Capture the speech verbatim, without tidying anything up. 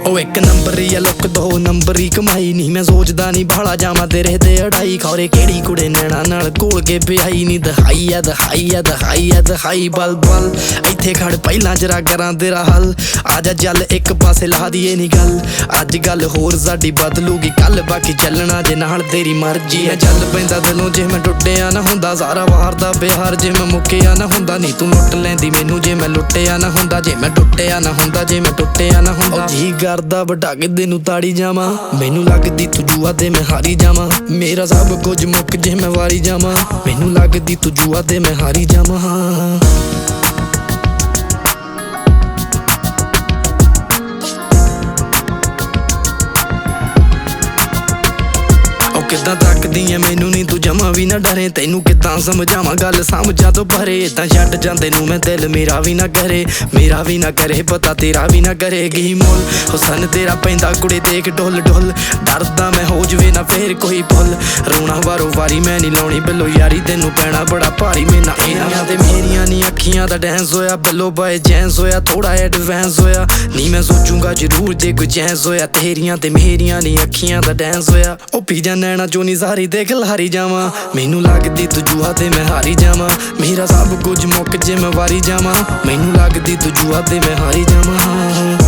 ओ एक नंबरी या लुक दो नंबरी कमाई नहीं मैं सोचदा नहीं बाला जावा तेरे ते अड़ाई खौरे केड़ी कुड़े नैना नाल घोल के ब्याई नी दहाई है दहाई है दहाई है दहाई बल बल इत्थे खड़ पहला जरा करां तेरा हल आजा जल एक पासे ला दिए नी गल अज गल होर साडी बदलूगी कल बाकी चलना जे नाल तेरी मर्जी है चल पैंदा दिलों जे मैं टुटिया ना हुंदा सारा वार दा बिहार जे मैं मुक्किया ना हुंदा नी तू लुट लैंदी मैनू जे मैं लुटिया ना हुंदा जे मैं टुटिया ना हुंदा जे मैं टुटिया ना हुंदा जी करदा वड्डा किदे नू ताड़ी जावां मैनू लगदी तू जुआ ते मैं हारी जावां मेरा सब कुछ मुक जे मैं वारी जावां मैनू लगदी तू जुआ ते मैं हारी जावां किदां तकदी ऐ मैनू नी तू जमा भी ना डरे तैनू किदां समझावां गल समझा तो भरे इदां छड्ड जांदे नू मैं दिल मेरा भी ना करे मेरा भी ना करे पता तेरा भी ना करेगी मुल हुसन तेरा पैंदा कुड़े देख ढोल ढोल डरदा मैं हो जवे ना फेर कोई भुल रोना वारो वारी मैं नी लाउणी बिल्लो यारी तैनू पैना बड़ा भारी मेरा एरिया ते मेरियां नी अखियां दा डांस होया बिल्लो बाय जैंस होया थोड़ा एडवांस होया नी मैं सोचूंगा जरूर जे कोई जैंस होया तेरियां ते मेरियां नी अखियां दा डांस होया ओ पी जा नैना चोनी सारी ते खिलारी जावां मैनू लगदी तू जुआ ते मैं हारी जावां मेरा सब कुछ मुक जे मैं वारी जावां मैनू लगदी तू जुआ ते मैं हारी जावां।